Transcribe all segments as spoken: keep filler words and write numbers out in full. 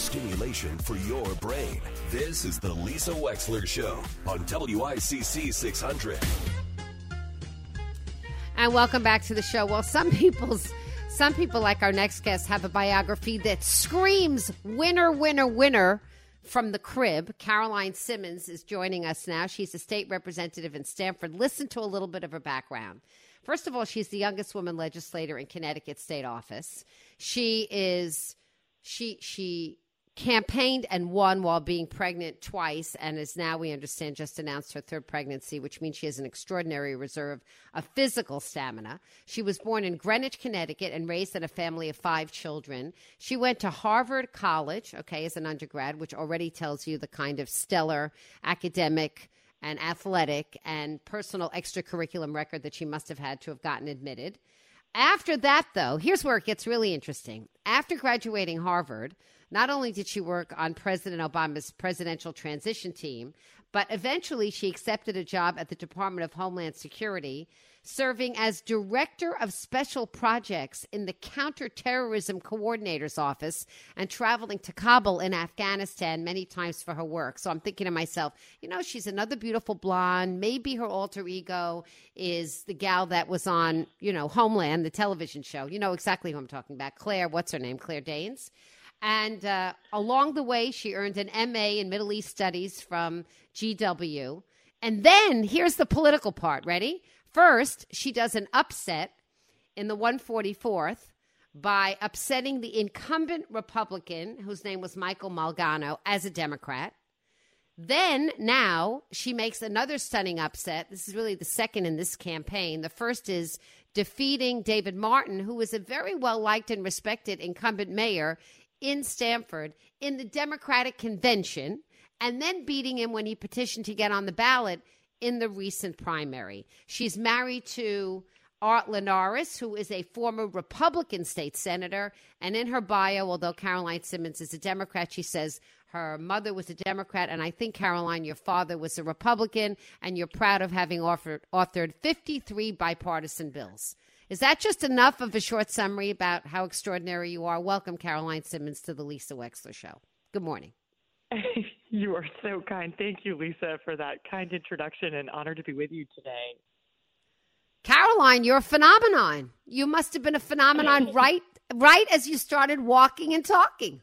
stimulation for your brain. This is the Lisa Wexler Show on W I C C six hundred. And welcome back to the show. Well, some people's, some people, like our next guest, have a biography that screams winner, winner, winner from the crib. Caroline Simmons is joining us now. She's a state representative in Stamford. Listen to a little bit of her background. First of all, she's the youngest woman legislator in Connecticut state office. She is, she, she campaigned and won while being pregnant twice, and is now, we understand, just announced her third pregnancy, which means she has an extraordinary reserve of physical stamina. She was born in Greenwich, Connecticut, and raised in a family of five children. She went to Harvard College, okay, as an undergrad, which already tells you the kind of stellar academic and athletic and personal extracurriculum record that she must have had to have gotten admitted. After that, though, here's where it gets really interesting. After graduating Harvard, not only did she work on President Obama's presidential transition team, but eventually she accepted a job at the Department of Homeland Security, serving as Director of Special Projects in the Counterterrorism Coordinator's Office and traveling to Kabul in Afghanistan many times for her work. So I'm thinking to myself, you know, she's another beautiful blonde. Maybe her alter ego is the gal that was on, you know, Homeland, the television show. You know exactly who I'm talking about. Claire, what's her name? Claire Danes. And uh, along the way, she earned an M A in Middle East Studies from G W. And then here's the political part. Ready? First, she does an upset in the one forty-fourth by upsetting the incumbent Republican, whose name was Michael Malgano, as a Democrat. Then, now, she makes another stunning upset. This is really the second in this campaign. The first is defeating David Martin, who was a very well-liked and respected incumbent mayor in Stamford in the Democratic convention, and then beating him when he petitioned to get on the ballot in the recent primary. She's married to Art Linares, who is a former Republican state senator. And in her bio, although Caroline Simmons is a Democrat, she says her mother was a Democrat. And I think, Caroline, your father was a Republican, and you're proud of having offered, authored fifty-three bipartisan bills. Is that just enough of a short summary about how extraordinary you are? Welcome, Caroline Simmons, to the Lisa Wexler Show. Good morning. You are so kind. Thank you, Lisa, for that kind introduction, and honored to be with you today. Caroline, you're a phenomenon. You must have been a phenomenon right, right as you started walking and talking.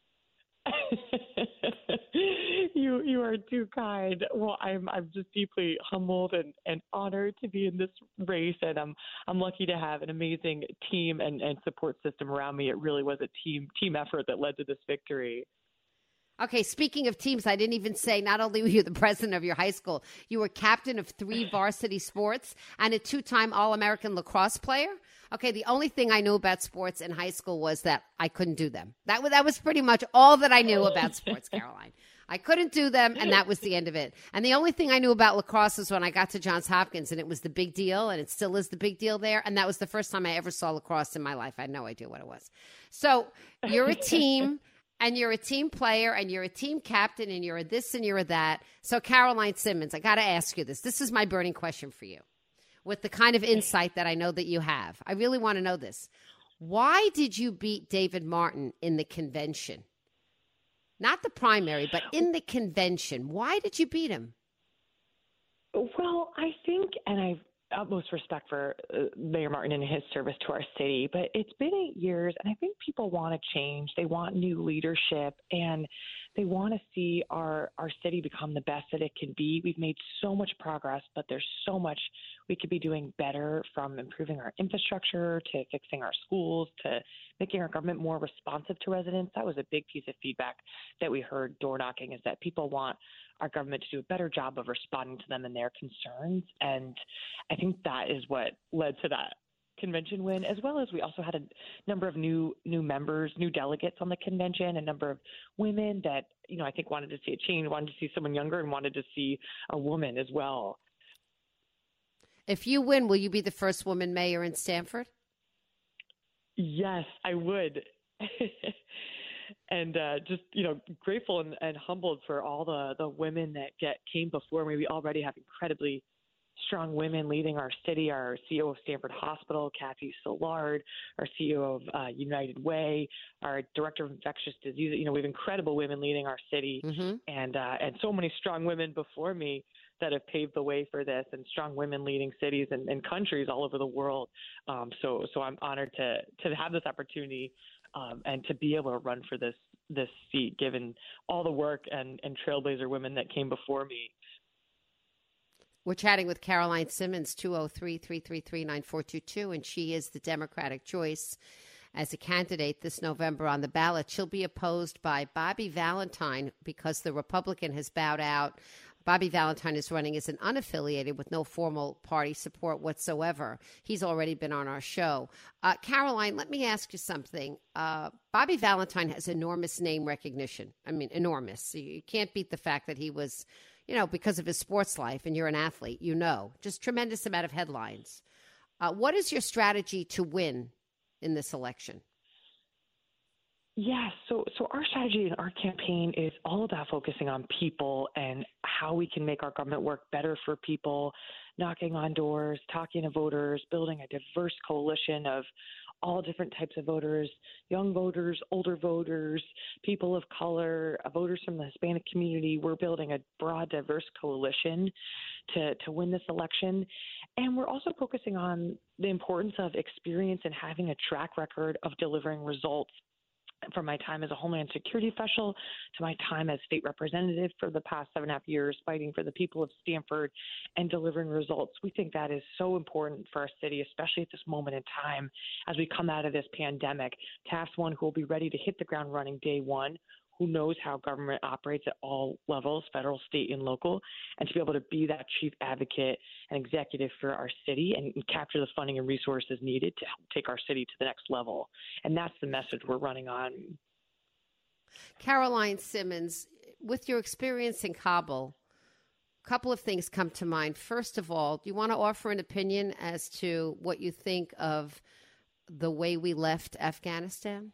you you are too kind. Well, I'm I'm just deeply humbled and, and honored to be in this race, and I'm I'm lucky to have an amazing team and, and support system around me. It really was a team team effort that led to this victory. Okay, speaking of teams, I didn't even say not only were you the president of your high school, you were captain of three varsity sports and a two-time All-American lacrosse player. Okay, the only thing I knew about sports in high school was that I couldn't do them. That was, that was pretty much all that I knew about sports, Caroline. I couldn't do them, and that was the end of it. And the only thing I knew about lacrosse was when I got to Johns Hopkins, and it was the big deal, and it still is the big deal there. And that was the first time I ever saw lacrosse in my life. I had no idea what it was. So you're a team. And you're a team player, and you're a team captain, and you're a this and you're a that. So, Caroline Simmons, I got to ask you this. This is my burning question for you. With the kind of insight that I know that you have, I really want to know this. Why did you beat David Martin in the convention? Not the primary, but in the convention. Why did you beat him? Well, I think, and I've utmost respect for uh, Mayor Martin and his service to our city, but it's been eight years, and I think people want to change. They want new leadership, and they want to see our, our city become the best that it can be. We've made so much progress, but there's so much we could be doing better, from improving our infrastructure to fixing our schools to making our government more responsive to residents. That was a big piece of feedback that we heard door knocking, is that people want our government to do a better job of responding to them and their concerns. And I think that is what led to that convention win, as well as we also had a number of new new members, new delegates on the convention, a number of women that, you know, I think wanted to see a change, wanted to see someone younger, and wanted to see a woman as well. If you win, will you be the first woman mayor in Stamford? Yes, I would. And uh, just, you know, grateful and, and humbled for all the, the women that get came before me. We already have incredibly strong women leading our city, our C E O of Stanford Hospital, Kathy Szilard, our C E O of uh, United Way, our Director of Infectious Disease. You know, we have incredible women leading our city, mm-hmm. and uh, and so many strong women before me that have paved the way for this, and strong women leading cities and, and countries all over the world. Um, so so I'm honored to to have this opportunity um, and to be able to run for this this seat, given all the work and, and trailblazer women that came before me. We're chatting with Caroline Simmons, two oh three, three three three, nine four two two, and she is the Democratic choice as a candidate this November on the ballot. She'll be opposed by Bobby Valentine because the Republican has bowed out. Bobby Valentine is running as an unaffiliated with no formal party support whatsoever. He's already been on our show. Uh, Caroline, let me ask you something. Uh, Bobby Valentine has enormous name recognition. I mean, enormous. You can't beat the fact that he was, you know, because of his sports life, and you're an athlete, you know, just tremendous amount of headlines. Uh, what is your strategy to win in this election? Yes. So, so our strategy in our campaign is all about focusing on people and how we can make our government work better for people, knocking on doors, talking to voters, building a diverse coalition of all different types of voters, young voters, older voters, people of color, uh, voters from the Hispanic community. We're building a broad, diverse coalition to, to win this election. And we're also focusing on the importance of experience and having a track record of delivering results. From my time as a Homeland Security official to my time as state representative for the past seven and a half years, fighting for the people of Stanford and delivering results. We think that is so important for our city, especially at this moment in time as we come out of this pandemic, to have someone who will be ready to hit the ground running day one, who knows how government operates at all levels, federal, state, and local, and to be able to be that chief advocate and executive for our city and, and capture the funding and resources needed to help take our city to the next level. And that's the message we're running on. Caroline Simmons, with your experience in Kabul, a couple of things come to mind. First of all, do you want to offer an opinion as to what you think of the way we left Afghanistan?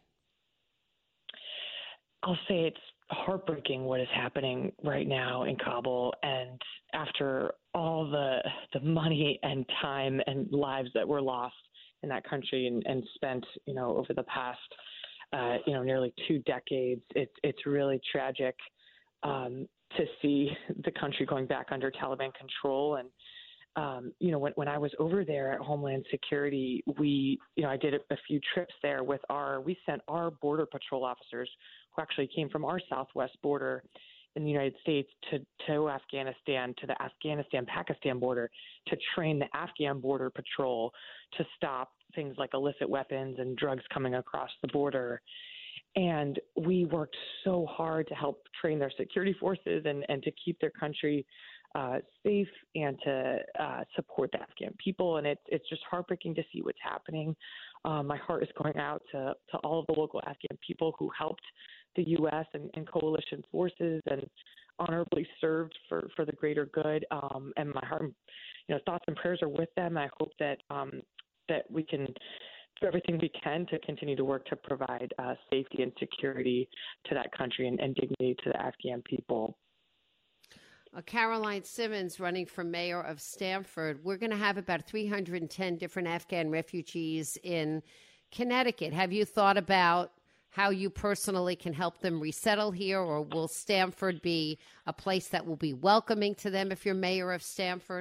I'll say it's heartbreaking what is happening right now in Kabul. And after all the the money and time and lives that were lost in that country and, and spent, you know, over the past, uh, you know, nearly two decades, it's it's really tragic um, to see the country going back under Taliban control. And Um, you know, when, when I was over there at Homeland Security, we, you know, I did a, a few trips there with our, we sent our border patrol officers who actually came from our southwest border in the United States to, to Afghanistan, to the Afghanistan-Pakistan border, to train the Afghan border patrol to stop things like illicit weapons and drugs coming across the border. And we worked so hard to help train their security forces and, and to keep their country Uh, safe and to uh, support the Afghan people. And it's it's just heartbreaking to see what's happening. Um, my heart is going out to, to all of the local Afghan people who helped the U S and, and coalition forces and honorably served for, for the greater good. Um, and my heart, you know, thoughts and prayers are with them. I hope that um, that we can do everything we can to continue to work to provide uh, safety and security to that country and, and dignity to the Afghan people. Uh, Caroline Simmons running for mayor of Stanford. We're going to have about three hundred ten different Afghan refugees in Connecticut. Have you thought about how you personally can help them resettle here, or will Stanford be a place that will be welcoming to them if you're mayor of Stanford?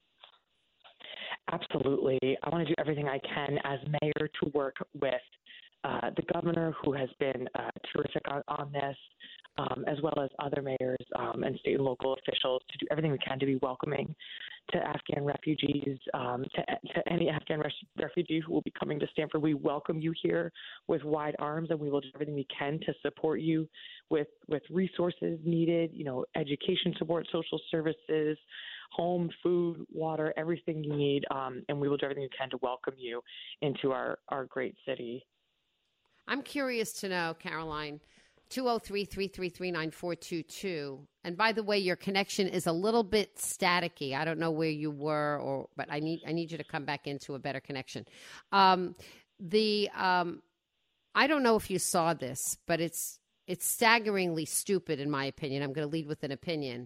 Absolutely. I want to do everything I can as mayor to work with uh, the governor, who has been uh, terrific on, on this, um, as well as other mayors um, and state and local officials, to do everything we can to be welcoming to Afghan refugees, um, to, to any Afghan res- refugee who will be coming to Stanford. We welcome you here with wide arms, and we will do everything we can to support you with, with resources needed, you know, education support, social services, home, food, water, everything you need, um, and we will do everything we can to welcome you into our, our great city. I'm curious to know, Caroline, two oh three, three three three, nine four two two. And by the way, your connection is a little bit staticky. I don't know where you were, or but I need I need you to come back into a better connection. Um, the um, I don't know if you saw this, but it's it's staggeringly stupid in my opinion. I'm going to lead with an opinion.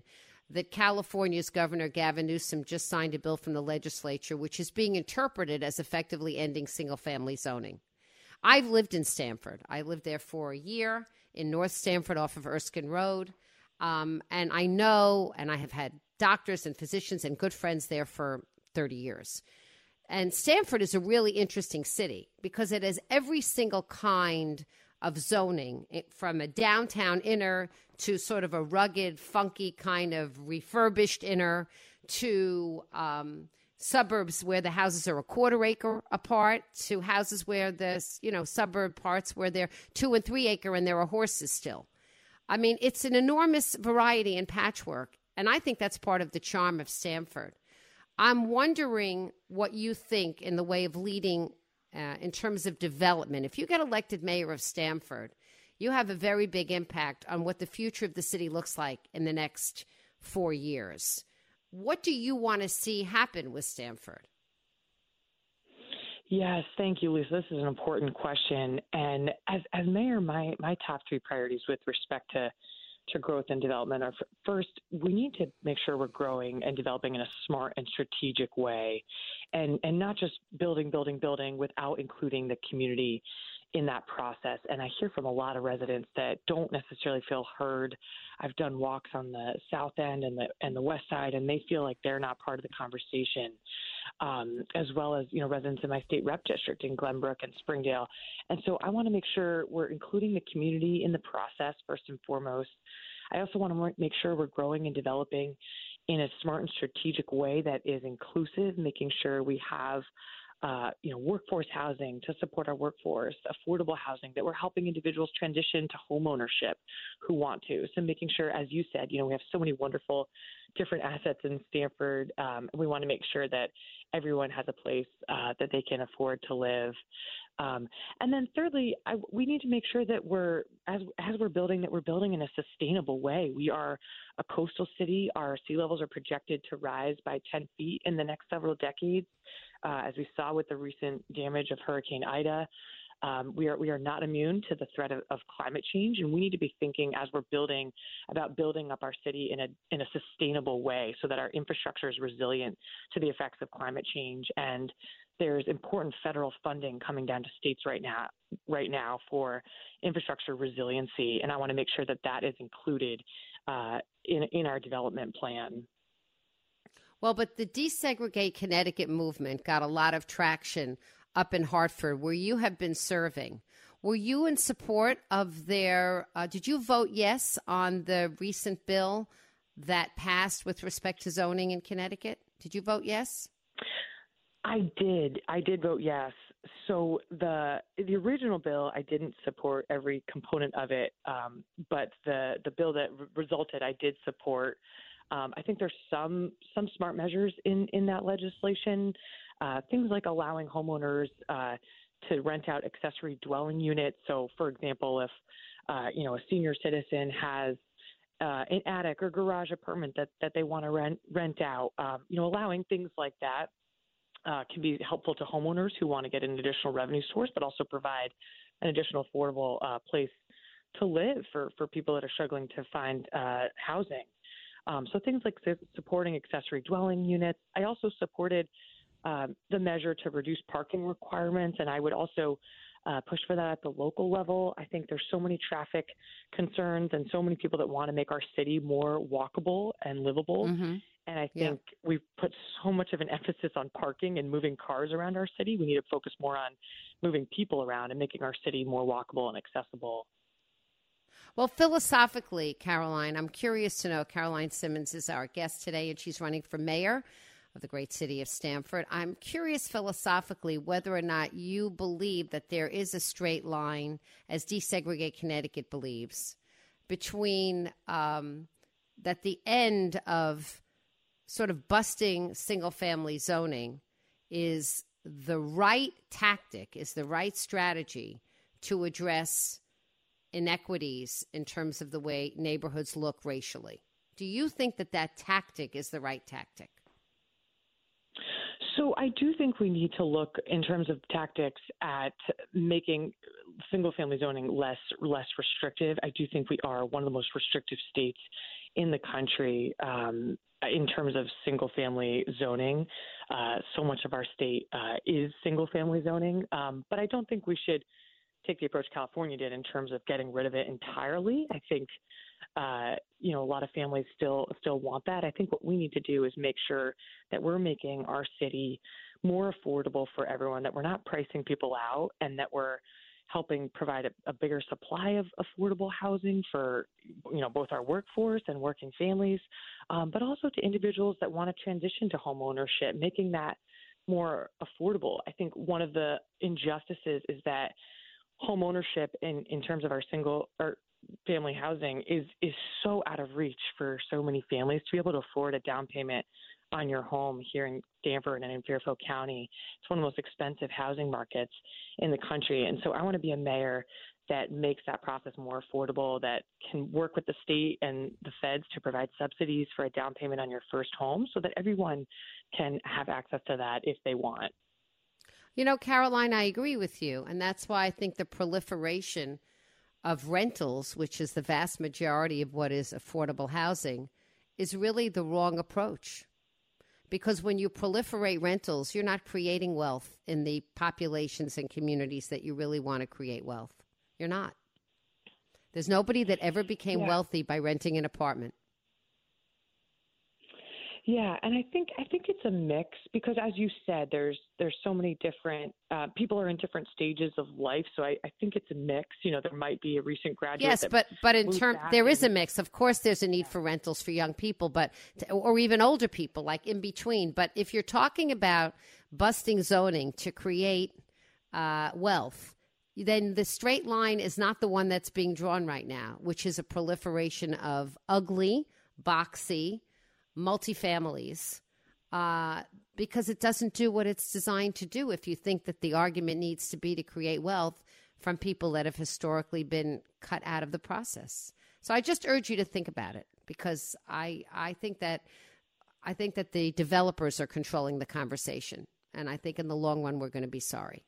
that California's Governor Gavin Newsom just signed a bill from the legislature, which is being interpreted as effectively ending single-family zoning. I've lived in Stamford. I lived there for a year in North Stamford off of Erskine Road. Um, and I know, and I have had doctors and physicians and good friends there for thirty years. And Stamford is a really interesting city because it has every single kind of zoning, from a downtown inner to sort of a rugged, funky kind of refurbished inner to um, suburbs where the houses are a quarter acre apart to houses where there's, you know, suburb parts where they're two and three acre and there are horses still. I mean, it's an enormous variety and patchwork, and I think that's part of the charm of Stamford. I'm wondering what you think in the way of leading uh, in terms of development. If you get elected mayor of Stamford, you have a very big impact on what the future of the city looks like in the next four years. What do you want to see happen with Stamford? Yes, thank you, Lisa. This is an important question. And as, as mayor, my, my top three priorities with respect to to growth and development are, first, we need to make sure we're growing and developing in a smart and strategic way, and, and not just building, building, building without including the community in that process. And I hear from a lot of residents that don't necessarily feel heard. I've done walks on the south end and the and the west side, and they feel like they're not part of the conversation, um, as well as, you know, residents in my state rep district in Glenbrook and Springdale. And so I want to make sure we're including the community in the process first and foremost. I also want to make sure we're growing and developing in a smart and strategic way that is inclusive, making sure we have Uh, you know, workforce housing to support our workforce, affordable housing, that we're helping individuals transition to home ownership who want to. So making sure, as you said, you know, we have so many wonderful different assets in Stamford. Um, and we want to make sure that everyone has a place uh, that they can afford to live. Um, and then thirdly, I, we need to make sure that we're, as, as we're building, that we're building in a sustainable way. We are a coastal city. Our sea levels are projected to rise by ten feet in the next several decades. Uh, as we saw with the recent damage of Hurricane Ida, um, we are we are not immune to the threat of, of climate change, and we need to be thinking as we're building about building up our city in a in a sustainable way, so that our infrastructure is resilient to the effects of climate change. And there's important federal funding coming down to states right now right now for infrastructure resiliency, and I want to make sure that that is included uh, in in our development plan. Well, but the Desegregate Connecticut movement got a lot of traction up in Hartford, where you have been serving. Were you in support of their, uh, did you vote yes on the recent bill that passed with respect to zoning in Connecticut? Did you vote yes? I did. I did vote yes. So the the original bill, I didn't support every component of it, um, but the, the bill that re- resulted, I did support. Um, I think there's some some smart measures in, in that legislation, uh, things like allowing homeowners uh, to rent out accessory dwelling units. So, for example, if uh, you know a senior citizen has uh, an attic or garage apartment that, that they want to rent rent out, um, you know, allowing things like that uh, can be helpful to homeowners who want to get an additional revenue source, but also provide an additional affordable uh, place to live for, for people that are struggling to find uh, housing. Um, so things like su- supporting accessory dwelling units. I also supported um, the measure to reduce parking requirements, and I would also uh, push for that at the local level. I think there's so many traffic concerns and so many people that want to make our city more walkable and livable. Mm-hmm. And I think yeah. we've put so much of an emphasis on parking and moving cars around our city. We need to focus more on moving people around and making our city more walkable and accessible. Well, philosophically, Caroline, I'm curious to know, Caroline Simmons is our guest today, and she's running for mayor of the great city of Stamford. I'm curious philosophically whether or not you believe that there is a straight line, as Desegregate Connecticut believes, between um, that the end of sort of busting single-family zoning is the right tactic, is the right strategy to address inequities in terms of the way neighborhoods look racially. Do you think that that tactic is the right tactic? So I do think we need to look in terms of tactics at making single-family zoning less less restrictive. I do think we are one of the most restrictive states in the country um, in terms of single-family zoning. Uh, so much of our state uh, is single-family zoning, um, but I don't think we should take the approach California did in terms of getting rid of it entirely. I think, uh, you know, a lot of families still still want that. I think what we need to do is make sure that we're making our city more affordable for everyone, that we're not pricing people out, and that we're helping provide a, a bigger supply of affordable housing for, you know, both our workforce and working families, um, but also to individuals that want to transition to home ownership, making that more affordable. I think one of the injustices is that home ownership in, in terms of our single or family housing is is so out of reach for so many families. To be able to afford a down payment on your home here in Stamford and in Fairfield County, it's one of the most expensive housing markets in the country. And so I want to be a mayor that makes that process more affordable, that can work with the state and the feds to provide subsidies for a down payment on your first home so that everyone can have access to that if they want. You know, Caroline, I agree with you. And that's why I think the proliferation of rentals, which is the vast majority of what is affordable housing, is really the wrong approach. Because when you proliferate rentals, you're not creating wealth in the populations and communities that you really want to create wealth. You're not. There's nobody that ever became yeah. wealthy by renting an apartment. Yeah, and I think I think it's a mix because, as you said, there's there's so many different uh, people are in different stages of life. So I, I think it's a mix. You know, there might be a recent graduate. Yes, but but in terms, there is a mix. Of course, there's a need for rentals for young people, but or even older people, like in between. But if you're talking about busting zoning to create uh, wealth, then the straight line is not the one that's being drawn right now, which is a proliferation of ugly, boxy multifamilies, uh, because it doesn't do what it's designed to do if you think that the argument needs to be to create wealth from people that have historically been cut out of the process. So I just urge you to think about it, because I I think that I think that the developers are controlling the conversation, and I think in the long run we're going to be sorry.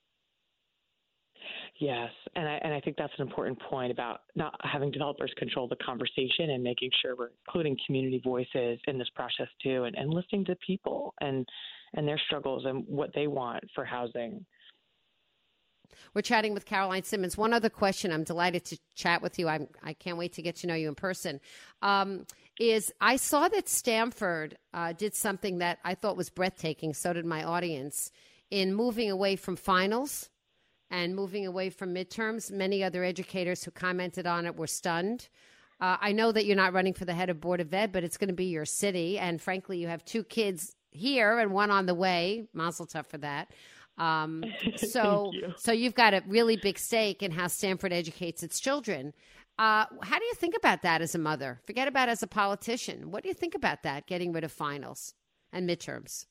Yes, and I and I think that's an important point about not having developers control the conversation and making sure we're including community voices in this process too, and, and listening to people and and their struggles and what they want for housing. We're chatting with Caroline Simmons. One other question. I'm delighted to chat with you. I'm, I can't wait to get to know you in person. Um, is I saw that Stamford uh, did something that I thought was breathtaking. So did my audience, in moving away from finals and moving away from midterms. Many other educators who commented on it were stunned. Uh, I know that you're not running for the head of Board of Ed, but it's going to be your city. And frankly, you have two kids here and one on the way. Mazel tov for that. Um, so, you. so you've got a really big stake in how Stamford educates its children. Uh, how do you think about that as a mother? Forget about as a politician. What do you think about that, getting rid of finals and midterms?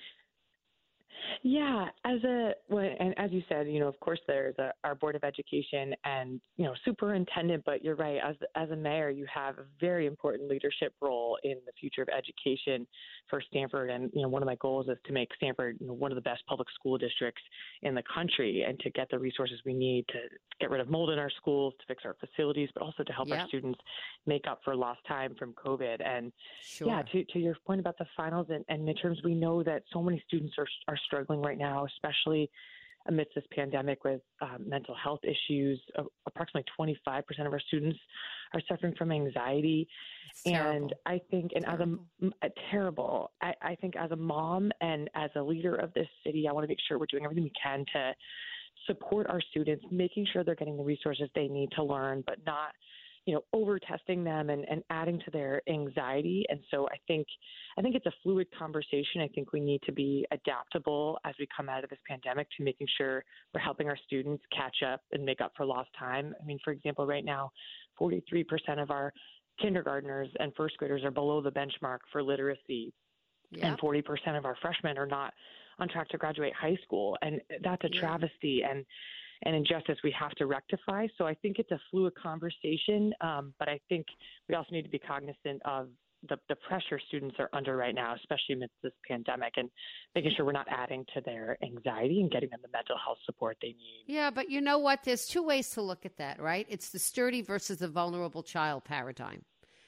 Yeah, as a well, and as you said, you know, of course, there's a, our Board of Education and, you know, superintendent. But you're right. As as a mayor, you have a very important leadership role in the future of education for Stamford. And, you know, one of my goals is to make Stamford, you know, one of the best public school districts in the country, and to get the resources we need to get rid of mold in our schools, to fix our facilities, but also to help yep. our students make up for lost time from COVID. And sure. yeah, to to your point about the finals and, and midterms, we know that so many students are are struggling right now, especially amidst this pandemic with um, mental health issues. Uh, approximately twenty-five percent of our students are suffering from anxiety. It's and terrible. I think, and terrible. as a, a terrible, I, I think as a mom and as a leader of this city, I want to make sure we're doing everything we can to support our students, making sure they're getting the resources they need to learn, but not, you know, over testing them and, and adding to their anxiety. And so I think, I think it's a fluid conversation. I think we need to be adaptable as we come out of this pandemic to making sure we're helping our students catch up and make up for lost time. I mean, for example, right now, forty-three percent of our kindergartners and first graders are below the benchmark for literacy. Yep. And forty percent of our freshmen are not on track to graduate high school. And that's a yep. travesty and and injustice we have to rectify. So I think it's a fluid conversation, um, but I think we also need to be cognizant of the, the pressure students are under right now, especially amidst this pandemic, and making sure we're not adding to their anxiety and getting them the mental health support they need. Yeah, but you know what? There's two ways to look at that, right? It's the sturdy versus the vulnerable child paradigm.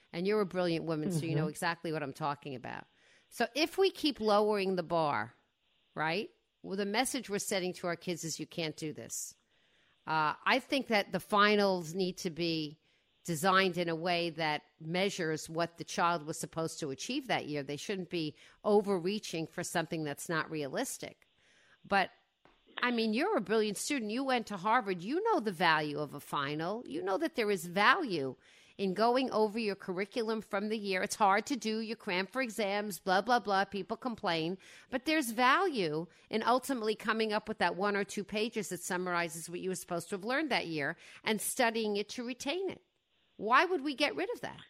And you're a brilliant woman, Mm-hmm. so you know exactly what I'm talking about. So if we keep lowering the bar, right, well, the message we're setting to our kids is you can't do this. Uh, I think that the finals need to be designed in a way that measures what the child was supposed to achieve that year. They shouldn't be overreaching for something that's not realistic. But, I mean, you're a brilliant student. You went to Harvard. You know the value of a final. You know that there is value in going over your curriculum from the year. It's hard to do. You cram for exams, blah, blah, blah. People complain. But there's value in ultimately coming up with that one or two pages that summarizes what you were supposed to have learned that year and studying it to retain it. Why would we get rid of that?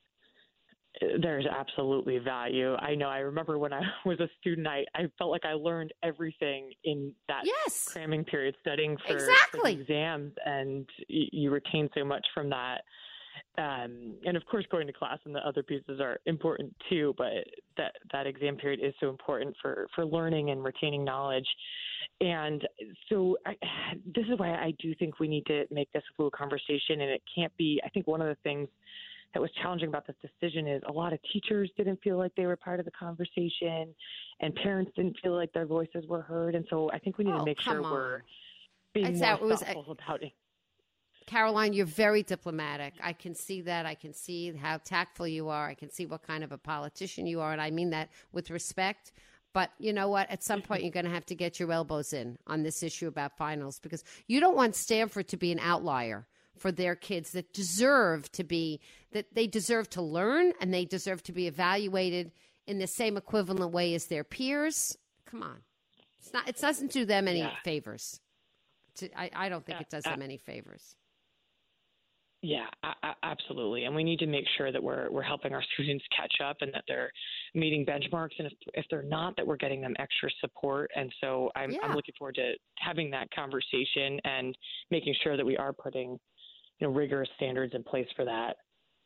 There's absolutely value. I know. I remember when I was a student, I, I felt like I learned everything in that yes. cramming period, studying for, exactly. for the exams, and you, you retain so much from that. Um, and of course, going to class and the other pieces are important too, but that, that exam period is so important for, for learning and retaining knowledge. And so I, this is why I do think we need to make this a fluid conversation, and it can't be, I think one of the things that was challenging about this decision is a lot of teachers didn't feel like they were part of the conversation, and parents didn't feel like their voices were heard. And so I think we need oh, to make sure on. we're being It's more that, it was, thoughtful about it. Caroline, you're very diplomatic. I can see that. I can see how tactful you are. I can see what kind of a politician you are, and I mean that with respect. But you know what? At some point, you're going to have to get your elbows in on this issue about finals, because you don't want Stanford to be an outlier for their kids that deserve to be, that they deserve to learn and they deserve to be evaluated in the same equivalent way as their peers. Come on. It's not, it doesn't do them any yeah. favors. I, I don't think yeah, it does uh, them any favors. Yeah, absolutely. And we need to make sure that we're we're helping our students catch up and that they're meeting benchmarks. And if, if they're not, that we're getting them extra support. And so I'm, yeah. I'm looking forward to having that conversation and making sure that we are putting, you know, rigorous standards in place for that.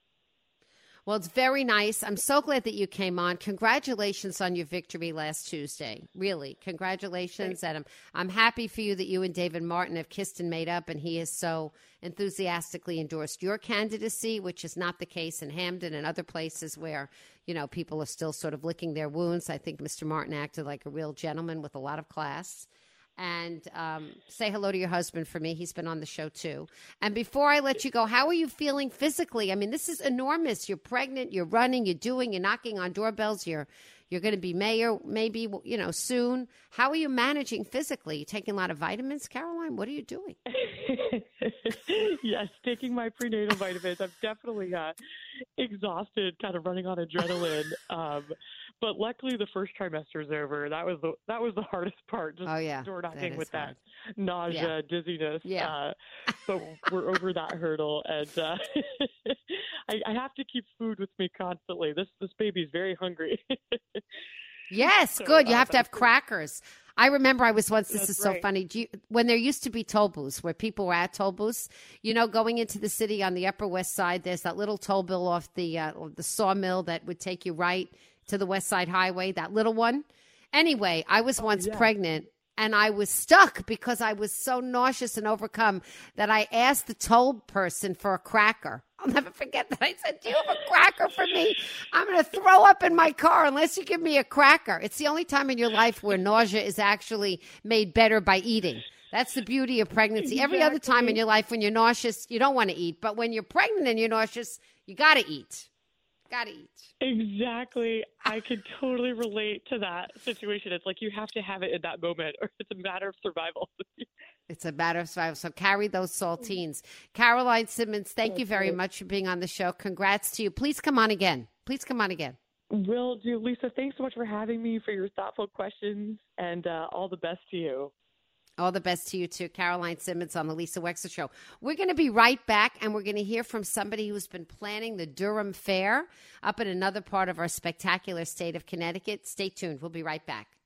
Well, it's very nice. I'm so glad that you came on. Congratulations on your victory last Tuesday. Really, congratulations. And I'm, I'm happy for you that you and David Martin have kissed and made up, and he has so enthusiastically endorsed your candidacy, which is not the case in Hamden and other places where, you know, people are still sort of licking their wounds. I think Mister Martin acted like a real gentleman with a lot of class. And um, say hello to your husband for me. He's been on the show, too. And before I let you go, how are you feeling physically? I mean, this is enormous. You're pregnant. You're running. You're doing. You're knocking on doorbells. You're you're going to be mayor maybe, you know, soon. How are you managing physically? You taking a lot of vitamins, Caroline? What are you doing? Yes, taking my prenatal vitamins. I'm definitely uh, exhausted, kind of running on adrenaline. Um, but luckily, the first trimester is over. That was the that was the hardest part. Just oh yeah, door knocking that with hard. that nausea, yeah. dizziness. Yeah. Uh, but we're over that hurdle, and uh, I, I have to keep food with me constantly. This this baby's very hungry. Yes, so, good. You uh, have to have crackers. I remember I was once, this That's is so right. funny, Do you, when there used to be toll booths where people were at toll booths, you know, going into the city on the Upper West Side, there's that little toll bill off the uh, the sawmill that would take you right to the West Side Highway, that little one. Anyway, I was once yeah. pregnant and I was stuck because I was so nauseous and overcome that I asked the toll person for a cracker. I'll never forget that. I said, do you have a cracker for me? I'm going to throw up in my car unless you give me a cracker. It's the only time in your life where nausea is actually made better by eating. That's the beauty of pregnancy. Every other time in your life when you're nauseous, you don't want to eat. But when you're pregnant and you're nauseous, you got to eat. Got to eat. Exactly. I could totally relate to that situation. It's like you have to have it in that moment or it's a matter of survival. It's a matter of survival. So carry those saltines. Caroline Simmons, thank That's you very right. much for being on the show. Congrats to you. Please come on again. Please come on again. Will do. Lisa, thanks so much for having me, for your thoughtful questions, and uh, all the best to you. All the best to you, too. Caroline Simmons on the Lisa Wexler Show. We're going to be right back, and we're going to hear from somebody who's been planning the Durham Fair up in another part of our spectacular state of Connecticut. Stay tuned. We'll be right back.